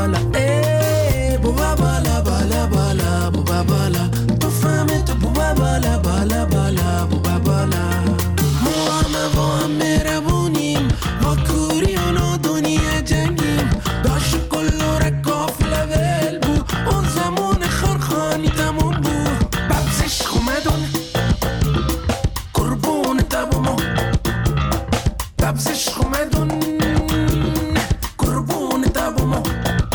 بالا بوبا بالا بالا بالا بوبا بالا تو فهمه تو بوبا بالا بالا بالا بوبا بالا ما همه با هم مهربونیم ما کوریانا دنیا جنگیم داشت کلو رکافله ول بو اون زمان خارخانی تموم بو ببزش خومدون قربون تبومو ببزش خومدون قربون تبومو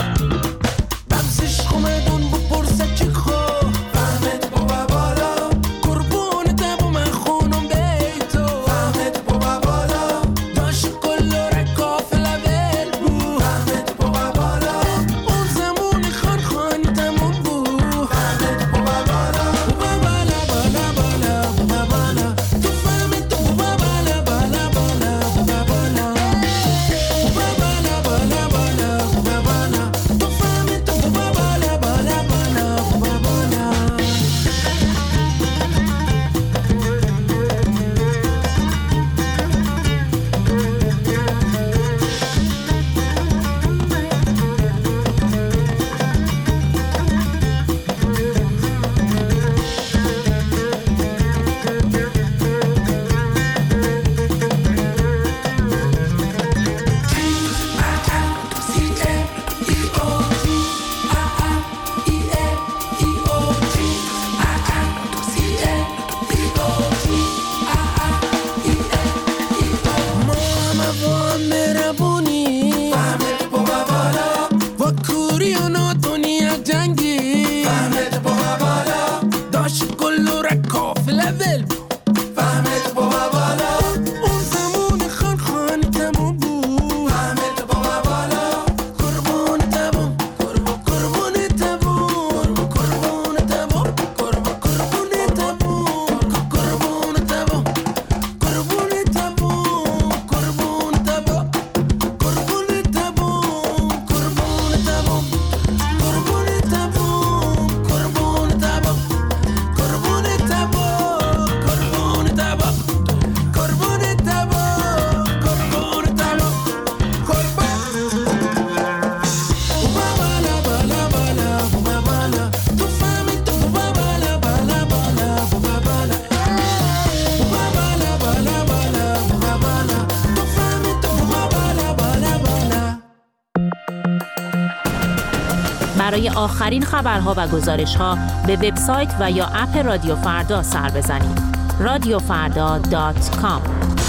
ببزش خومدون بپرسه چی خو فهمت بابا بالا قربون تبوم خونم بیتو فهمت بابا بالا داشت کل رکافله ول بو فهمت بابا بالا اون زمان خارخانی تموم بو فهمت بابا بالا بابا بالا بالا بالا بابا بالا تو فهمت بابا بالا بالا بالا بابا بالا بابا بالا بالا بالا بابا بالا تو فهمت بابا بالا بالا بالا بابا بالا برای آخرین خبرها و گزارش‌ها به وبسایت و یا اپ رادیو فردا سر بزنید. radiofarda.com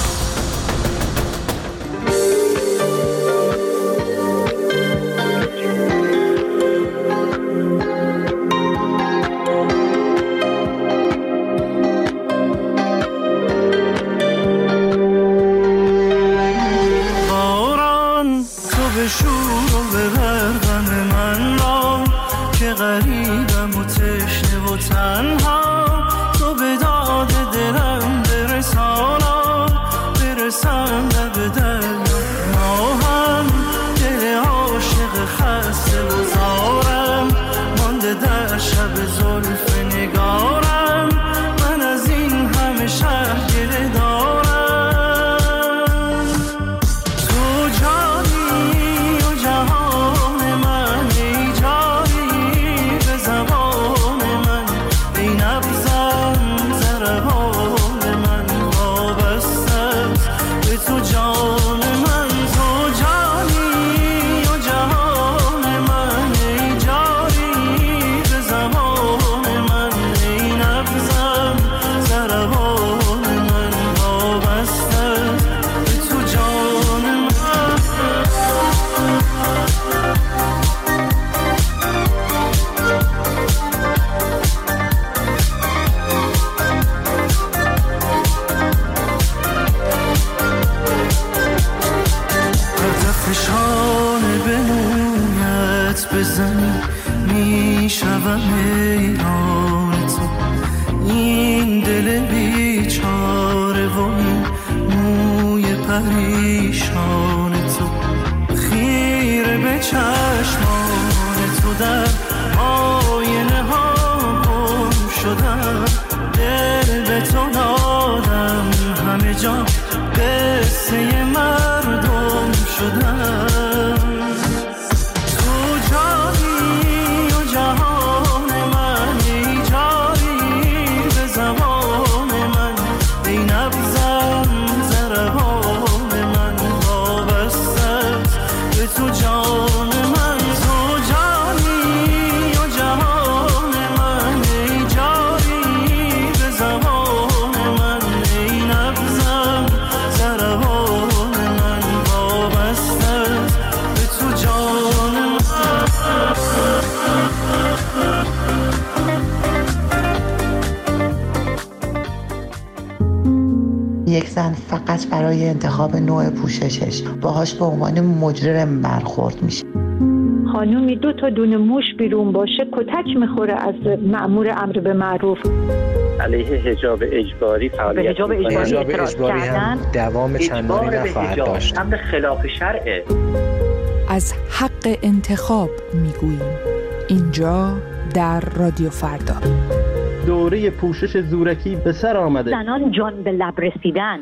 باران تو به شور و به غرقم من را که غریبم و تشنه و تنها تو به داد دلم برسانا برسم لب دریا ما هم دل عاشق خسته و زارم مانده در شب زلف نگارم من از این همه شهر گله دارم تو جانی و جهان من ای جایی به زبان من ای نبزم ضربان من وابسته است به تو جان من تو جانی و جهان من ای جایی به زبان من ای نبزم ضربان من وابسته است به تو جان من فشانه به مویت بزنی میشوم حیران تو این دل بیچاره و این موی پریشان تو خیره به چشمان تو در آینه ها گم شدم دل به تو دادم همه جا قصه مردم شدم تو فقط برای انتخاب نوع پوششش باهاش به عنوان مجرم برخورد میشه. خانومی 2 تا دونه موش بیرون باشه کتک میخوره از مأمور امر به معروف. علیه حجاب اجباری فعالیت حجاب اجباری هم دوام چندانی نخواهد داشت. امر خلاف شرعه. از حق انتخاب میگوییم اینجا در رادیو فردا. دوره پوشش زورکی به سر آمده. زنان جان به لب رسیدن.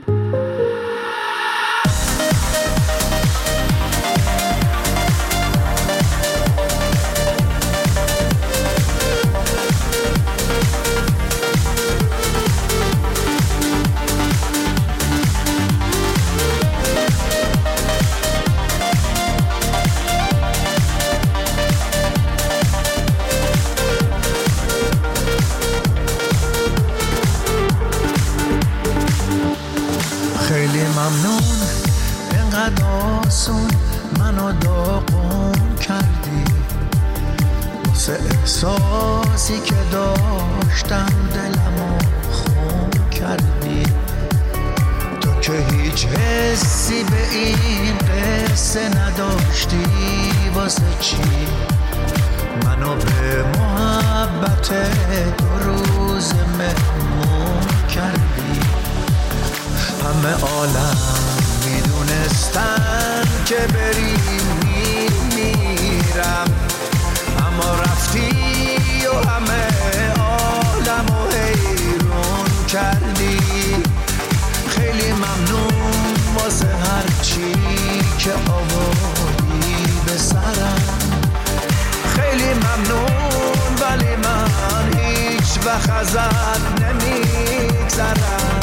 منو داغون کردی واسه احساسی که داشتم دلمو خون کردی. تو که هیچ حسی به این قصه نداشتی واسه چی منو به محبت 2 روز مهمون کردی. همه عالم میدونستن که بری میرم اما رفتی و همه عالمو حیرون کردی. خیلی ممنون واسه هر چی که آوردی به سرم. خیلی ممنون ولی من هیچ وقت ازت نمیگذرم.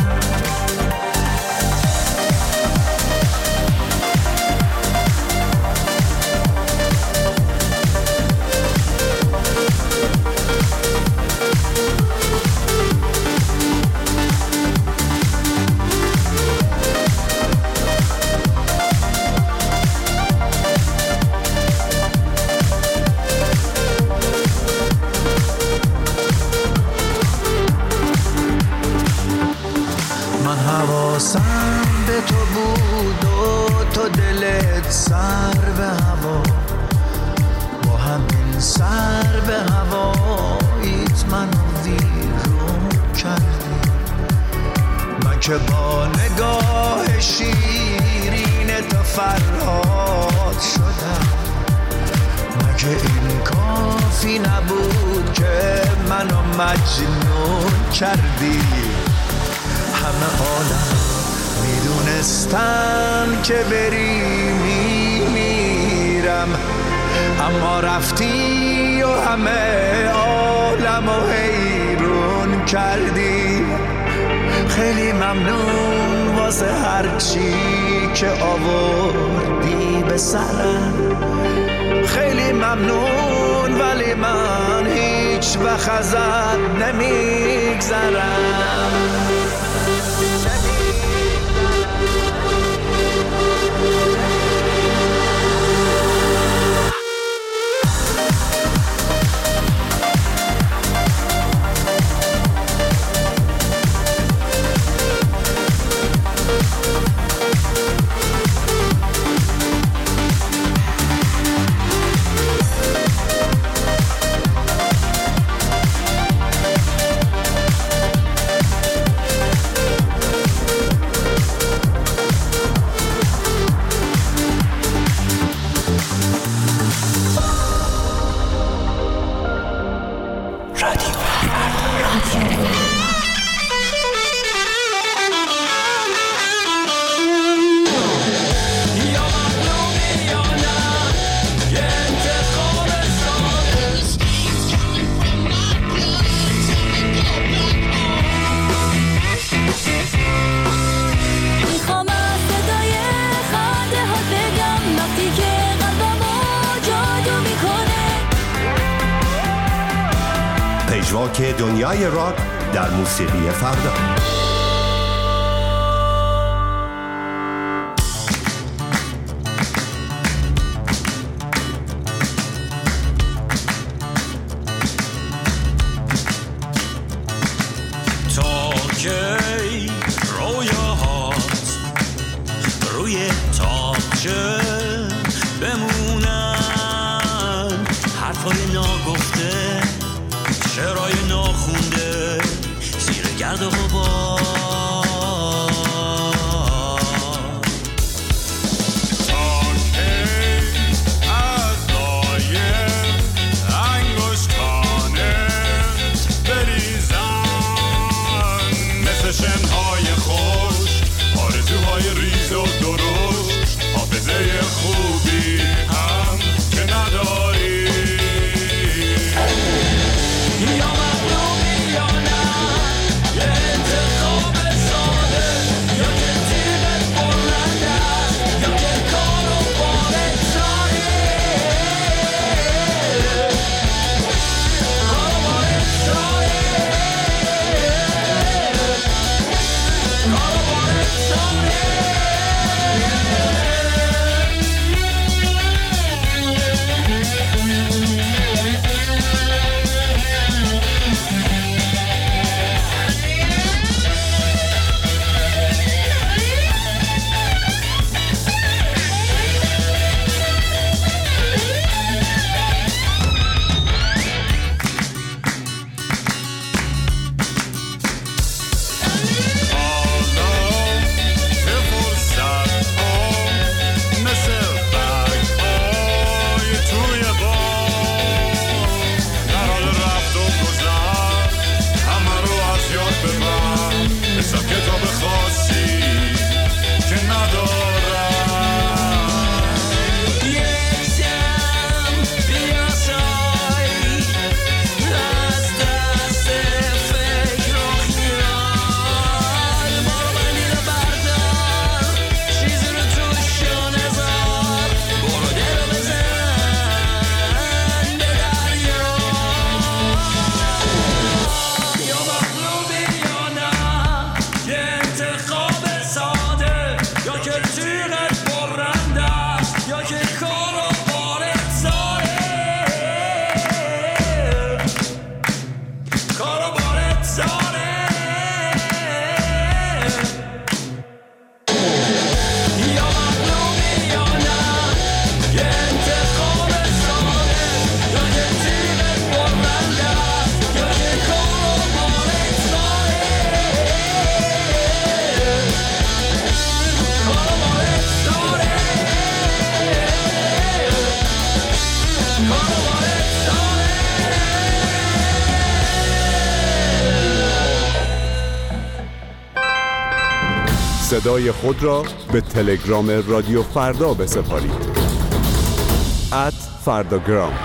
حواسم به تو بود و تو دلت سر به هوا. با همین سر به هواییت منو ویرون کردی. من که با نگاه شیرین تو فرهاد شدم. مگه این کافی نبود که منو مجنون کردی. همه عالم میدونستن که بری میرم اما رفتی و همه عالمو حیرون کردی. خیلی ممنون واسه هر چی که آوردی به سرم. خیلی ممنون ولی من هیچ وقت ازت نمیگذرم. پژواک دنیای راک در موسیقی فردا. تا کی رویاهات حرفای ناگفته، شعرهای ناخونده زیر گرد و غبار. شنهای خوش، آرزوهای ریز و درشت، حافظه خوبی هم که نداری. یا مغلوبی یا نه، یه انتخاب ساده، یا که تیغت برنده یا که کار و بارت ساده، کار و بارت ساده. صدای خود را به تلگرام رادیو فردا بسپارید. @فرداگرام.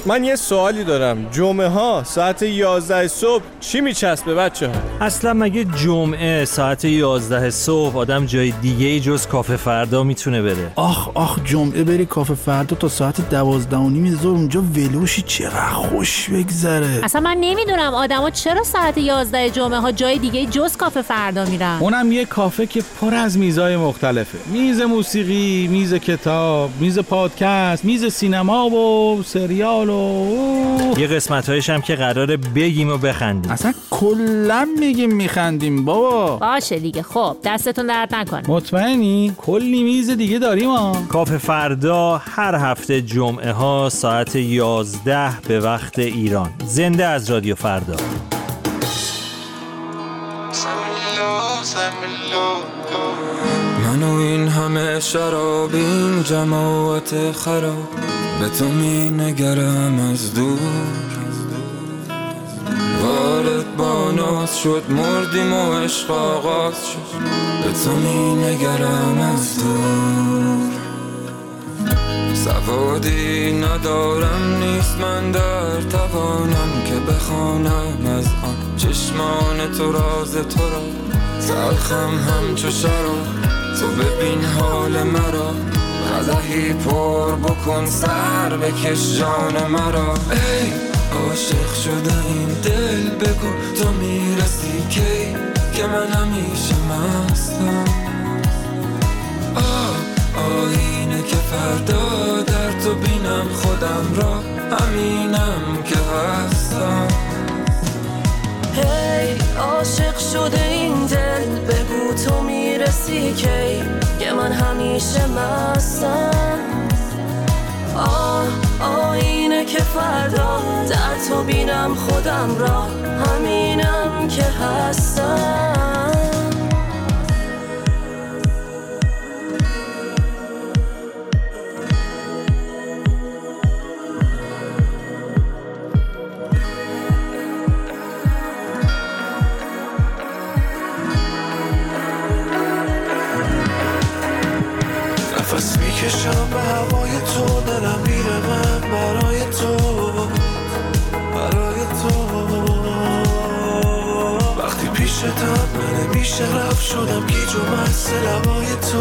من یه سوالی دارم. جمعه ها ساعت 11 صبح چی میچسبه بچه ها؟ اصلا مگه جمعه ساعت 11 صبح آدم جای دیگه جز کافه فردا میتونه بره؟ آخ جمعه بری کافه فردا تا ساعت 12:30 اونجا ولوشی چقدر خوش بگذره. اصلا من نمیدونم آدما چرا ساعت 11 جمعه ها جای دیگه جز کافه فردا میرن. اونم یه کافه که پر از میزای مختلفه. میز موسیقی، میز کتاب، میز پادکست، میز سینما و سریال و یه قسمت‌هایش هم که قراره بگیم و بخندیم. اصلا کلا میگیم میخندیم بابا. باشه دیگه. خب دستتون درد نکنه. مطمئنی؟ کلی میز دیگه داریم ها. کافه فردا هر هفته جمعه ها ساعت 11 به وقت ایران. زنده از رادیو فردا. من و این همه شراب، این جماعت خراب، به تو می نگرم از دور. وارد با ناز شد، مردیم و عشق آغاز شد، به تو می نگرم از دور. سوادی ندارم، نیست من در توانم که بخوانم از آن چشمان تو راز تو را. تلخم همچو شراب، تو ببین حال مرا، قدحی پر بکن سر بکش جان مرا. ای عاشق شده این دل، بگو تو میرسی کی که من همیشه مستم. آینه که فردا در تو بینم خودم را، همینم که هستم. هی عاشق شده این دل، بگو تو میرسی کی که من همیشه مستم. آینه که فردا در تو بینم خودم را، همینم که هستم. نفس میکشم به هوای تو، دلم میره من برای تو، برای تو. وقتی پیشتم من نمیشه رفت، شدم گیج و مست لبای تو.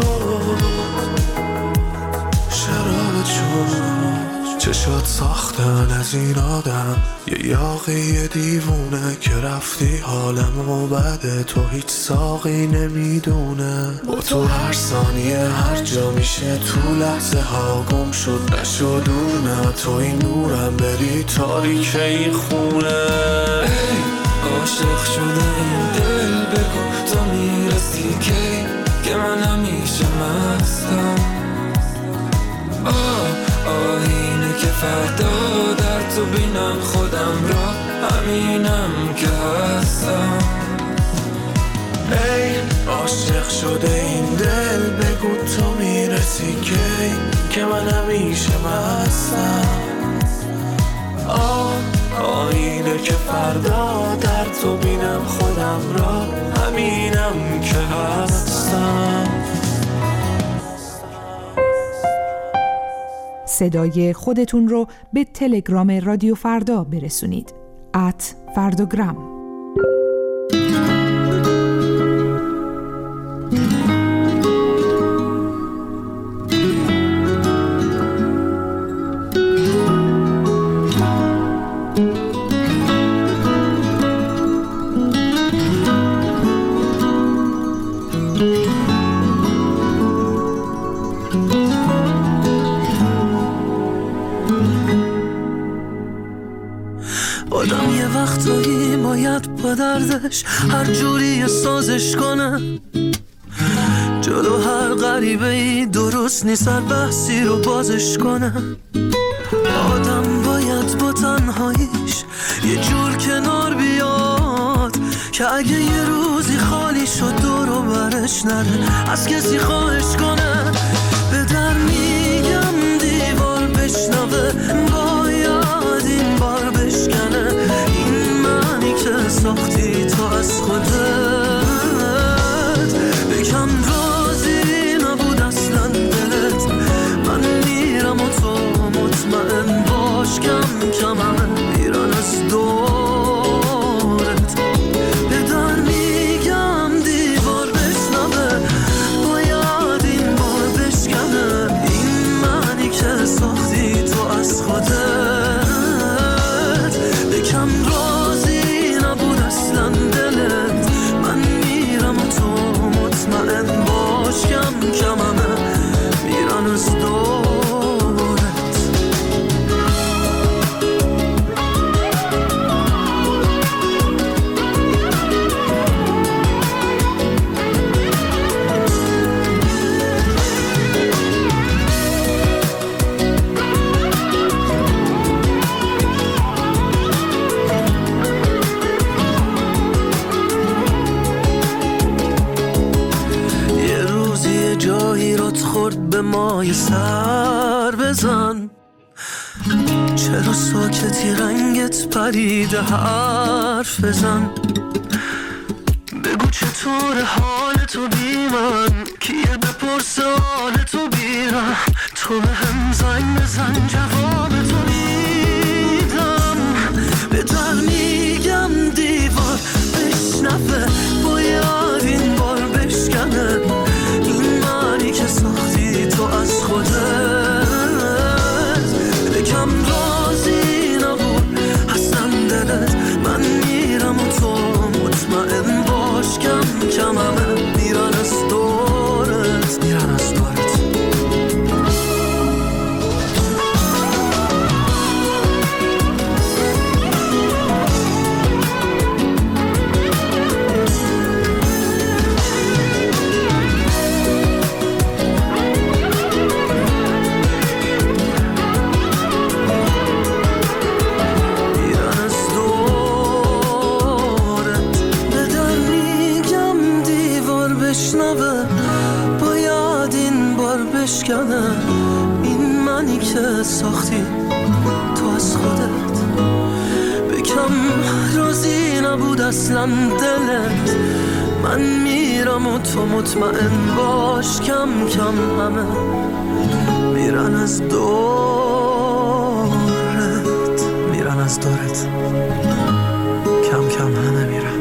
شراب چشات ساختن از این آدم، یه یاقی دیوونه که رفتی حالمو بده، تو هیچ ساقی نمیدونه. با تو هر ثانیه هر جا میشه، تو لحظه ها گم شد نشد دور. نه تو این نورم بری تاریک این خونه. ای عاشق شده این دل، بگو تو میرسی کی که من همیشه مستم. آینه که فردا در تو بینم خودم را، همینم که هستم. ای عاشق شده این دل، بگو تو میرسی کی که من همیشه مستم. آینه که فردا در تو بینم خودم را، همینم که هستم. صدای خودتون رو به تلگرام رادیو فردا برسونید. @فرداگرام. آدم یه وقتایی باید با دردش هر جوری سازش کنه، جلو هر غریبه‌ای درست نیست هر بحثی رو بازش کنه. آدم باید با تنهاییش یه جور کنار بیاد، که اگه یه روزی خالی شد دور و برش نره از کسی خواهش کنه. به در میگم دیوار بشنوه، باید این بار بشکنه این معنی که ساختی تو از خودت. بکن راضی نبود اصلا دلت، من میرم و تو مطمئن باش کم کم جایی رد خورد به مای سر بزن. چرا ساکتی رنگت پریده حرف بزن. بگو چطور حال تو بی من، کیه بپرسه حال تو بیرم. تو به هم زنگ بزن جواب تو میدم. به در میگم دیوار بشنفه، باید این بار بشکنه این معنی که ساختی تو از خودت. بکم رازی نبود اصلا دلت، من میرم و تو مطمئن باش کم کم همه میرن از دورت، میرن از دورت. باید این بار بشکنه این منی که ساختی تو از خودت. بکم راضی نبود اصلا دلت، من میرم و تو مطمئن باش کم کم همه میرن از دورت، میرن از دورت. کم کم همه میرن.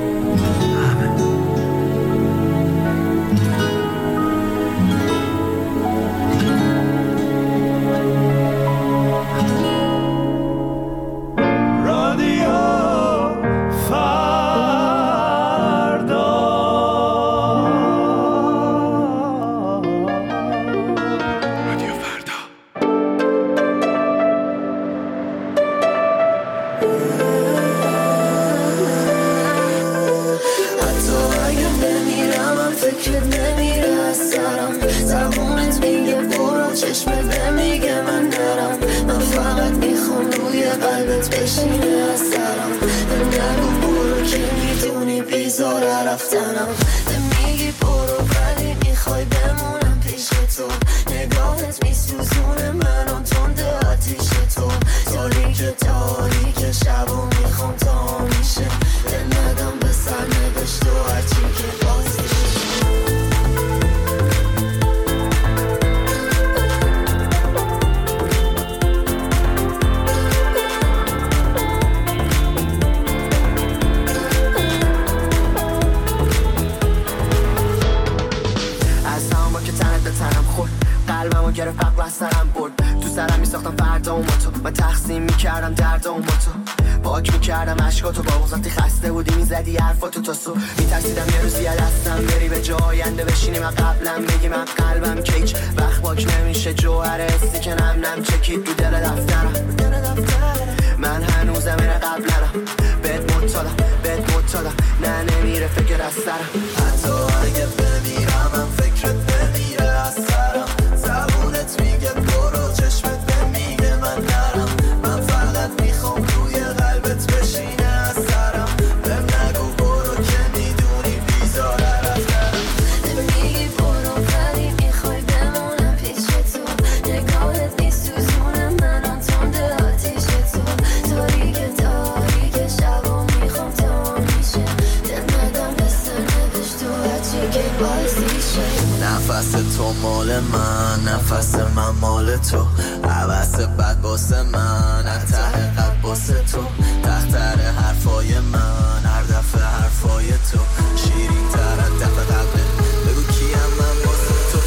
نفس تو مال من، نفس من مال تو، عوض بد باسه من، ته قد باسه تو، تختر حرفای من، هر دفعه حرفای تو شیرین تر از دفعه قبله. بگو کیم من باسه تو.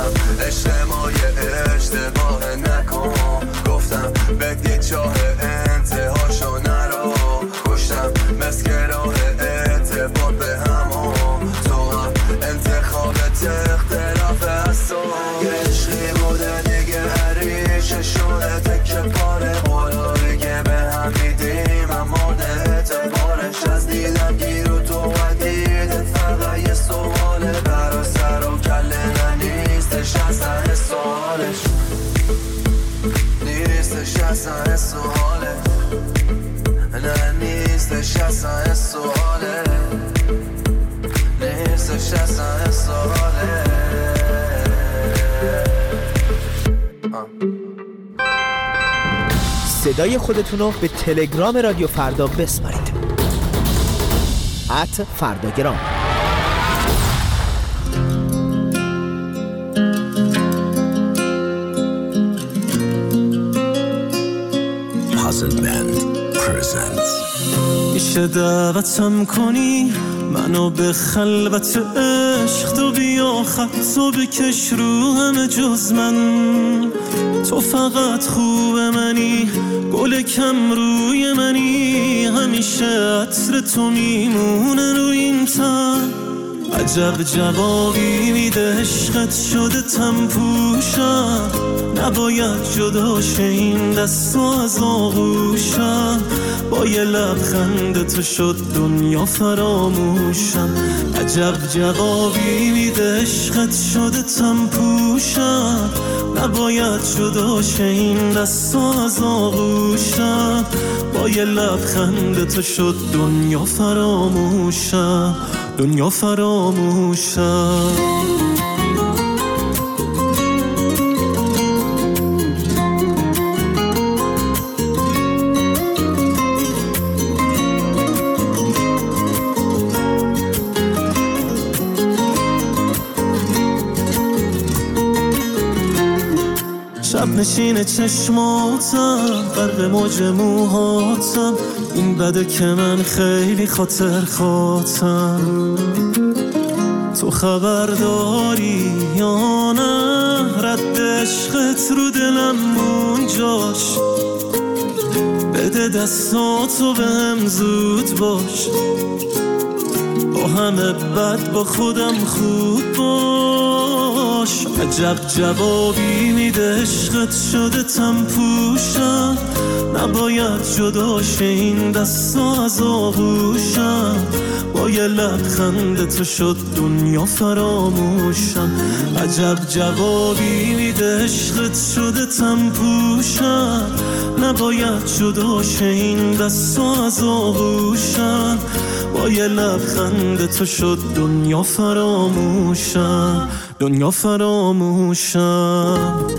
گفتم عشق ما یه اشتباه نکن، گفتم بدی چاه انتهاشو نرو، کشتم مسکراه اعتبار به همون، تو هم انتخابت اختلاف هست و یه عشقی بوده دیگه هریشه شده تکه پاره قلابی که به هم میدیم هم مورد اعتبارش از دیدم گیر و تو و دیدت فقط یه سواله برا سر و کله نیستش اصلا سوالش، نیستش اصلا سواله، نه نیستش اصلا سواله، نیستش اصلا سواله. صدای خودتون رو به تلگرام رادیو فردا بسپارید. @فرداگرام. Puzzle Band presents. میشه دعوتم کنی منو به خلوت عشق، تو بیا خطو بکش رو همه جز من، تو فقط خوب منی، گل کم روی منی، همیشه عطر تو میمونه روی این تن، عجب جوابی میده عشقت شده تم پوشم، نباید جدا شه این دستو از آغوشم، با یه لبخند تو شد دنیا فراموشم، عجب جوابی میده عشقت شده تم پوشم، نباید جدا شه این دستو از آغوشم، با یه لبخند تو شد دنیا فراموشم، دنیا فراموشم. شب نشین چشماتم غرق موج موهاتم، این بده که من خیلی خاطر خاطم، تو خبر داری یا نه رد عشقت رو دلم اونجاش، بده دستاتو بهم زود باش، با همه بد با خودم خوب باش، عجب جوابی میده عشقت شده تم پوشم، نباید جدا شه این دستا از آغوشم، با یه لبخند تو شد دنیا فراموشم، عجب جوابی میده عشقت شده تم پوشم، نباید جدا شه این دستا از آغوشم، با یه لبخند تو شد دنیا فراموشم، دنیا فراموشم.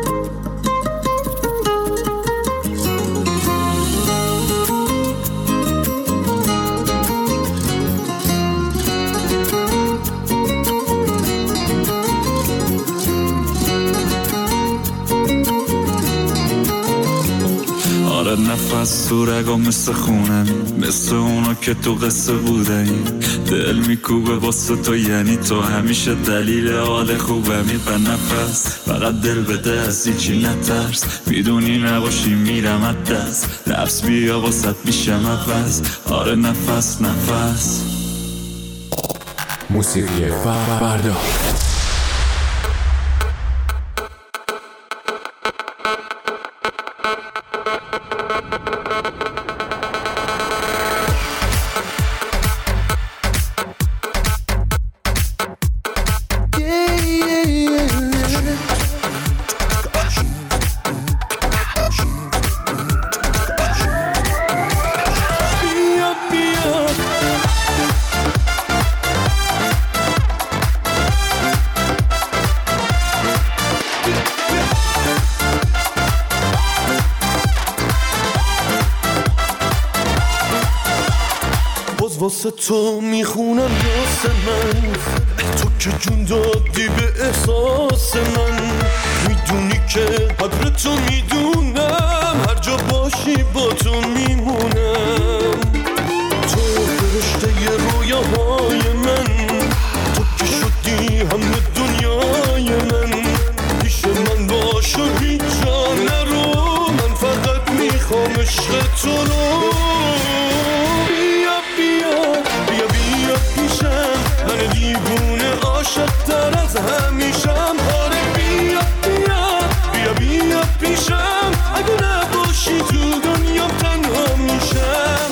نفس تو رگا مثل خونم، مثل اونا که تو قصه بودن، دل میکوبه واسه تو یعنی تو همیشه دلیل حال خوبمی، به نفس فقط دل بده از هیچی نترس، میدونی نباشی میرم از دست، لفظ بیا واسه میشم عوض، آره نفس نفس. موسیقی فردا. واسه تو میخونم یاس من، تو که جون دادی به احساس من، میدونی که قدر تو میدونم، هر جا باشی با تو میمونم، تو فرشته رویاهای من، تو که شدی همه دنیای من، عشق تو رو. بیا بیا بیا بیا پیشم، من دیوونه عاشق تر از همیشم. آره بیا بیا بیا بیا پیشم، اگه نباشی تو دنیام تنها میشم.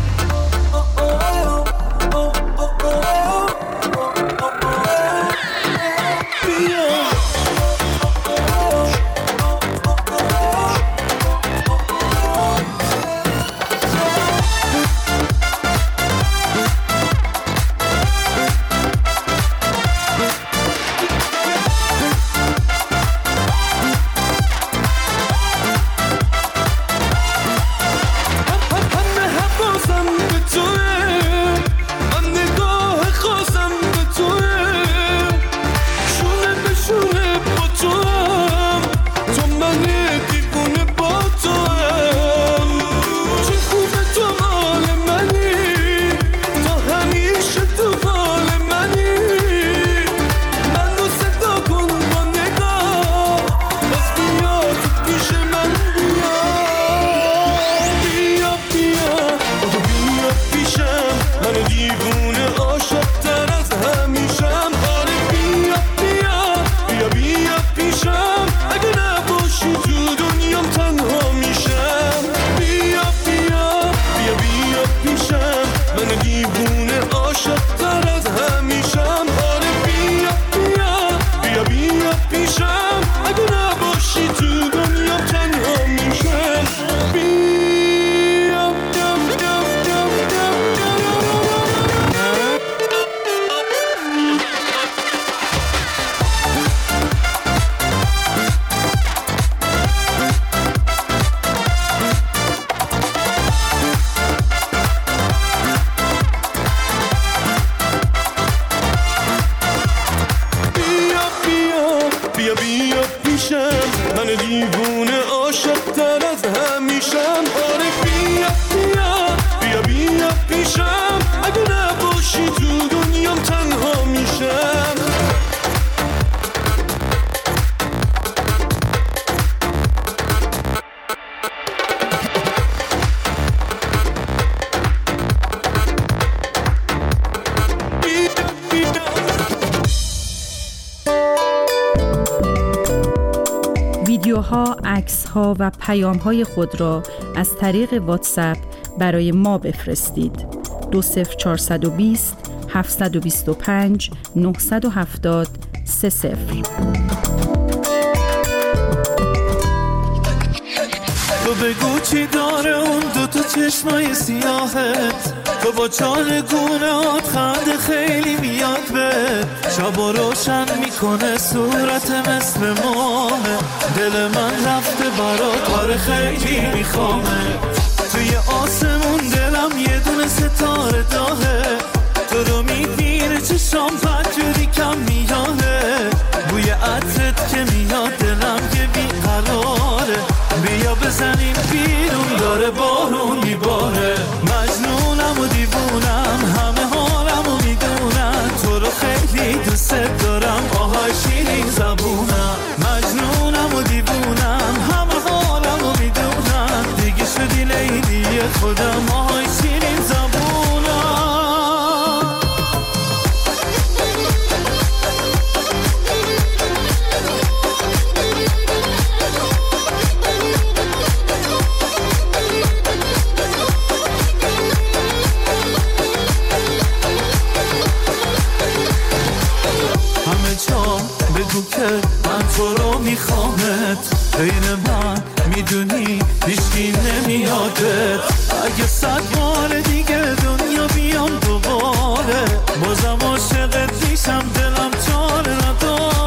ویدیوها، عکس‌ها و پیام‌های خود را از طریق واتساپ برای ما بفرستید. 20420 725 970 30. تو بگو چی داره اون دوتا چشمای سیاهت، تو با چالگونهات خنده خیلی میاد به شبا روشن میکنه صورت مثل ماهه. دل من رفته برات، آره خیلی میخوامه. توی آسمون دلم یه دونه ستاره داهه، تو رو میبینه چشام پنجوری کم میاهه. بوی عطرت که میاد دلم که بیقراره. بیا بزنیم بیرون داره بارون میباره. مجنونم و دیوونم همه حالم و میدونم، تو رو خیلی دوست دارم آهای شیرین زبونم. مجنونم و دیوونم همه حالم و میدونم، دیگه شدی لیلی خودم آهای شیرین زبونم. بگو که من تو رو میخوامت، بین من میدونی هیچکی نمیادت. اگه 100 بار دیگه دنیا بیام دوباره، بازم عاشقت میشم دلم چاره نداره.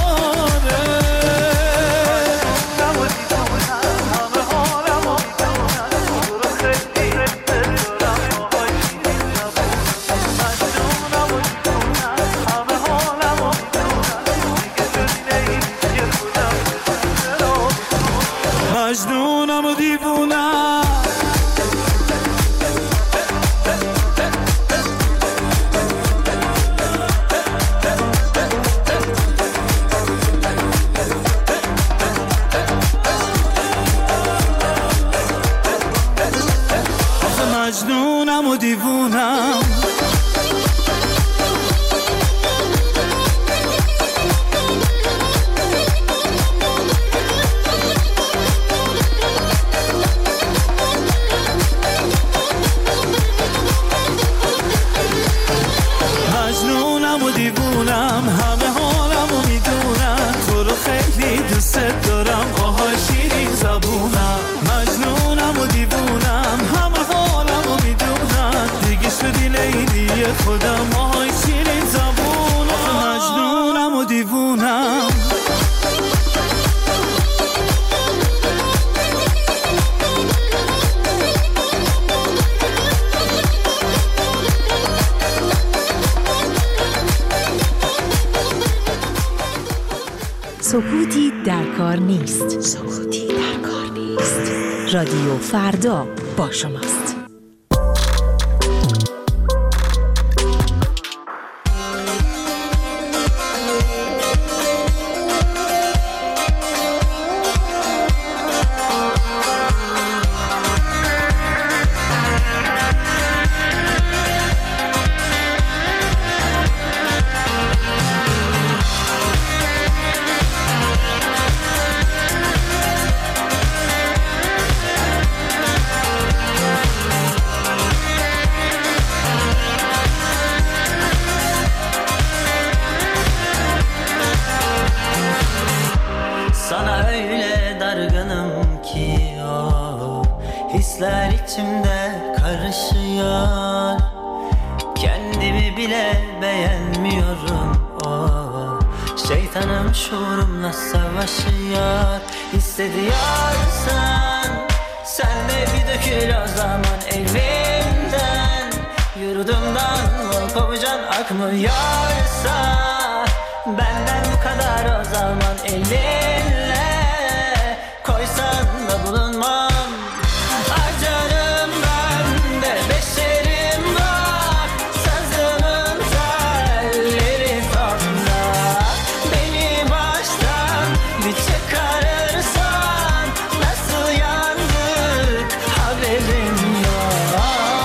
مجنونم و دیوونم. و دیوونم مجنونم و دیوونم همه حالم و میدونم تو رو خیلی دوست دارم آهای شیرین زبونم مجنونم و دیوونم همه حالم و میدونم دیگه شدی لیلی خودم آهای شیرین زبونم مجنونم و دیوونم سکوتی در کار نیست. سکوتی در کار نیست. رادیو فردا با شماست. Hisler içimde karışıyor. Kendimi bile beğenmiyorum. Şeytanım şuurumla savaşıyor. Hissediyorsan sen de bir dökül o zaman evimden. Yurdumdan mı kovacan akmıyorsa benden bu kadar o zaman elinle koysan da bulunmam. Acarım ben de beşerim var. Sazımın telleri tonda. Beni baştan bir çıkarırsan nasıl yandık haberim yok.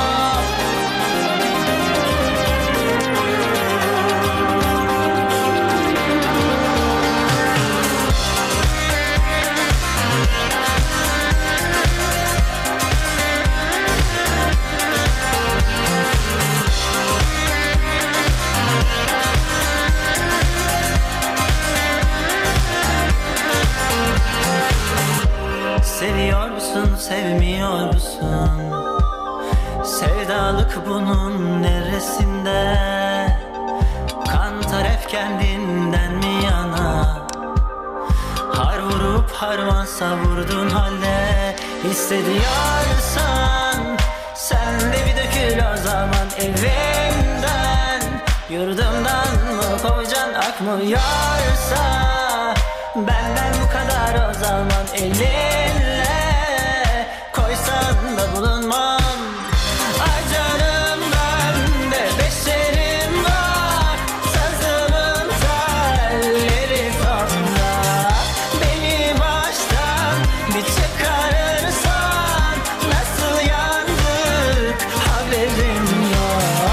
Seviyorsun, sevmiyorsun. Sevdalık bunun neresinde? Kantar hep kendinden mi yana? Har vurup harman savurdun halde. Hissediyorsan sen de bir dökül o zaman evimden. Yurdumdan mı kovacan akmıyorsa benden bu kadar o zaman elinle koysan da bulunmam. Acarım ben de beşerim var. Sazımın telleri tonda. Beni baştan bir çıkarırsan nasıl yandık haberim yok.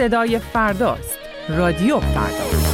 صدای فرداست. رادیو فردا.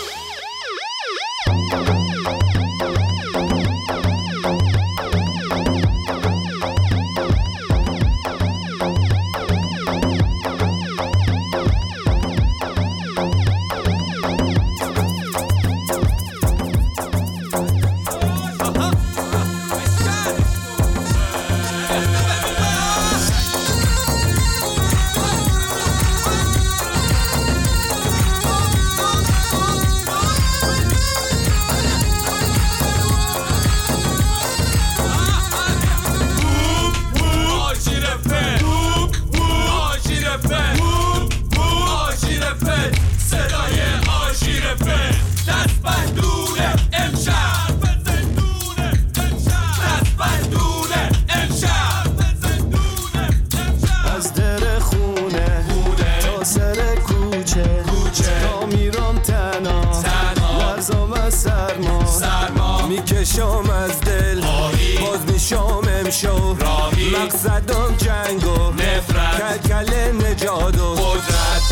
میکشم از دل باز میشم امشو مقصدم جنگ و نفرت کل نجات و قدرت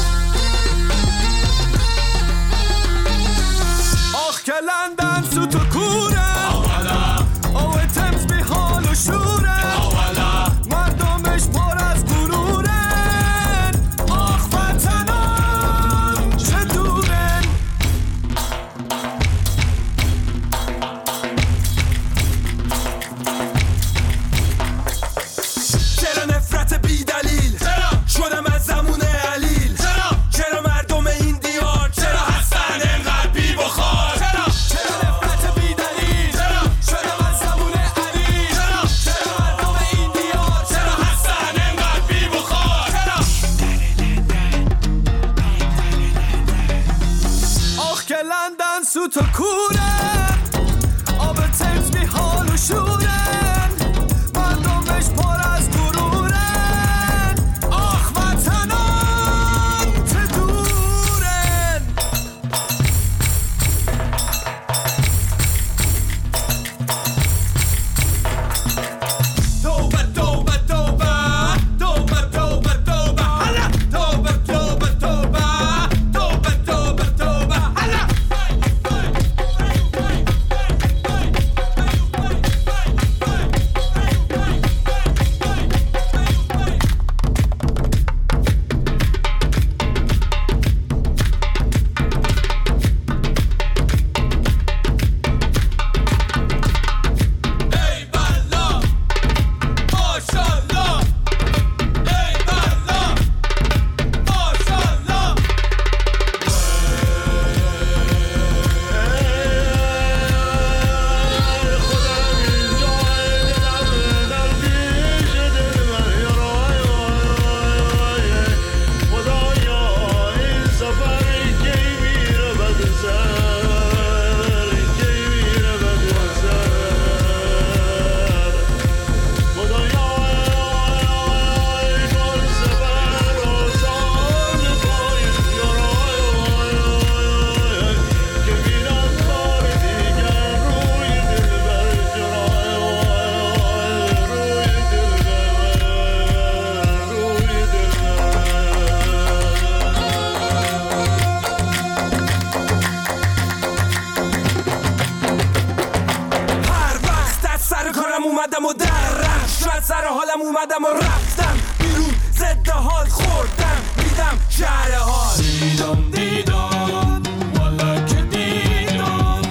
آخ کلندن سوت و کوره او تمز بی حال و شوره مردمش پر از غرورن آخ وطنم چه دورن شدم از زمون علیل چرا مردم این دیار چرا هستن انقدر بی بخار چرا نفرت بی دلیل شدم از زمون علیل چرا مردم این دیار چرا هستن انقدر بی بخار آخ که لندن سوت و کورن آب تمز بی حال و شورن مردمش پر از اومدم و درم شاید سر حالم اومدم و رفتم بیرون ضد حال خوردم دیدم شهر حال دیدم والا که دیدم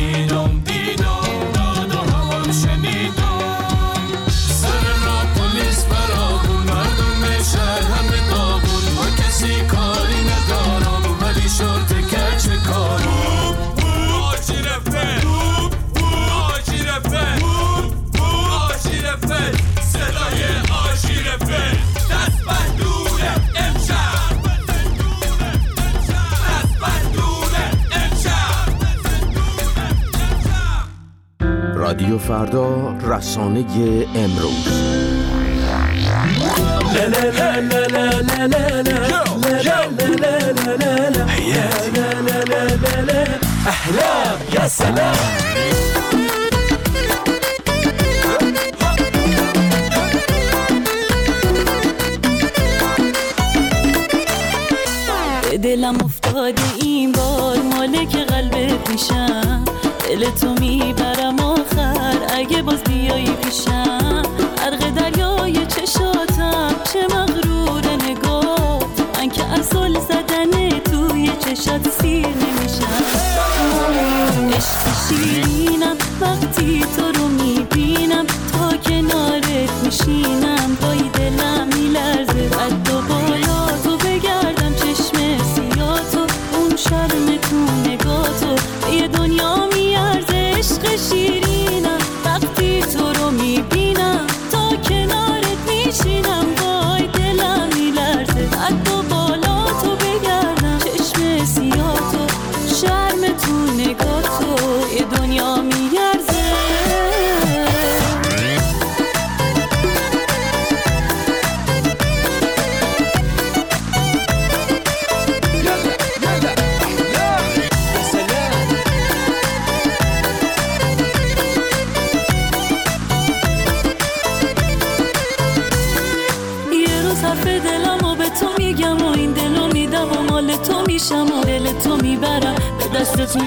داد و هوام شنیدم سر را پلیس برابون مردم شهر همه داغون با کسی کاری ندارم ولی شرط کچ کارم آجی رفته صدای آژیرفه دست بندونه امشب دست بندونه امشب. رادیو فردا، رسانه امروز. احلام یا سلام. اگه باز بیایی پیشم، غرق دریای چشاتم، چه مغرور نگاه من که از زل زدن توی چشات سیر نمیشم. عشق شیرینم وقتی تو رو میبینم، تا کنارت میشینم پای دلم میلرزه. قد و بالا تو بگردم چشم سیاتو، اون شرم تو نگاتو یه دنیا میارزه. عشق شیرینم وقتی تو رو میبینم، تا کنارت میشینم وای دلم میلرزه. قد و بالا تو بگردم چشم سیاتو، شرم تو نگاتو یه دنیا میارزه. تو میشم و دل تو میبرم، به دستت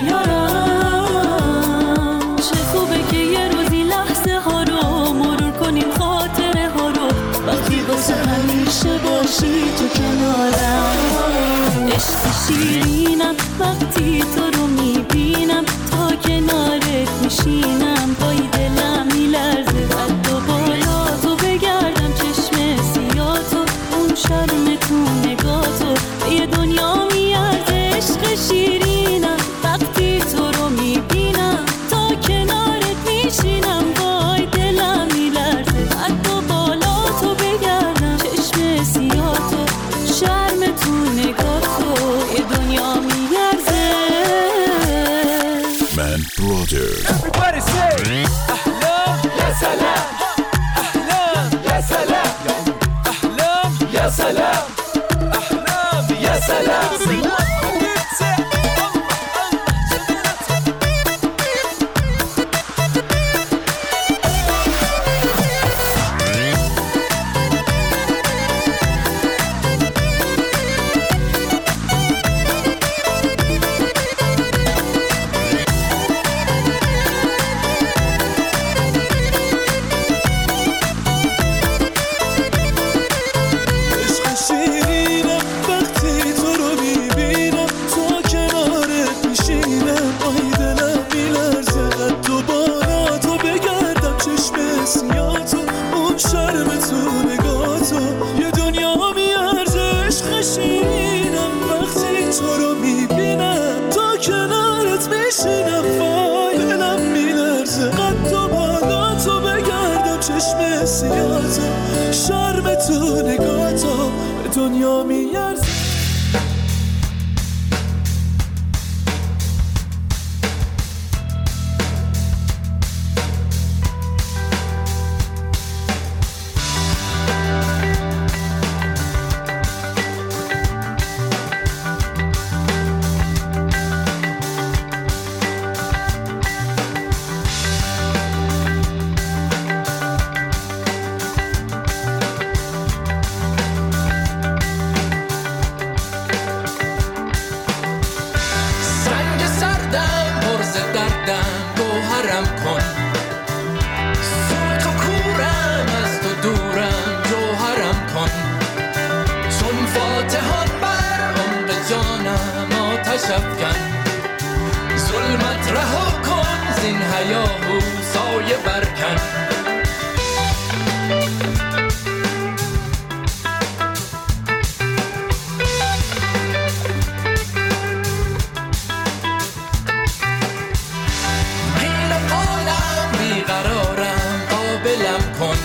میارم. چه خوبه که یه روزی لحظه ها رو مرور کنیم، خاطره ها رو، وقتی واسه همیشه باشی تو کنارم. عشق شیرینم وقتی تو رو میبینم، تا کنارت میشینم پای دلم میلرزه. قد و بالا تو بگردم چشم سیاتو، اون شرم تو نگاتو یه دنیا میارزه. عشق شیرینم وقتی تو رو میبینم، تا کنارت میشینم وای دلم میلرزه. قد و بالا تو بگردم چشم سیاتو، شرم تو نگاتو یه دنیا میارزه. من برادر Everybody say احلام یا سلام، احلام یا سلام، احلام یا سلام، احلام یا سلام. شرم تو نگاتو به دنیا میارزه. ظلمت رها کن، زین هیاهو سایه برکن. قیل قالم بیقرارم، قابلم کن.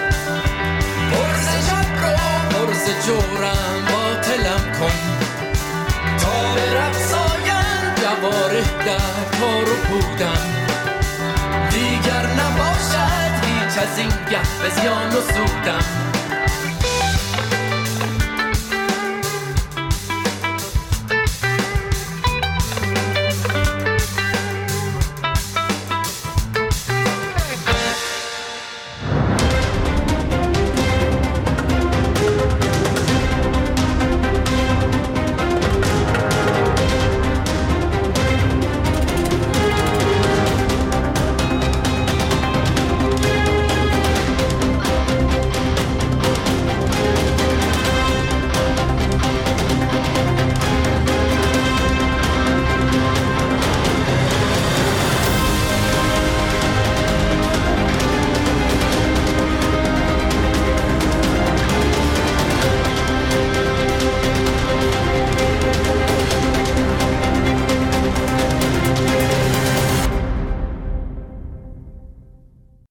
برز شب رو برز جورم باطلم کن. تا به رقصاین جواره در کار و بودم، دیگر نباشد هیچ از این گه به زیان و سودم.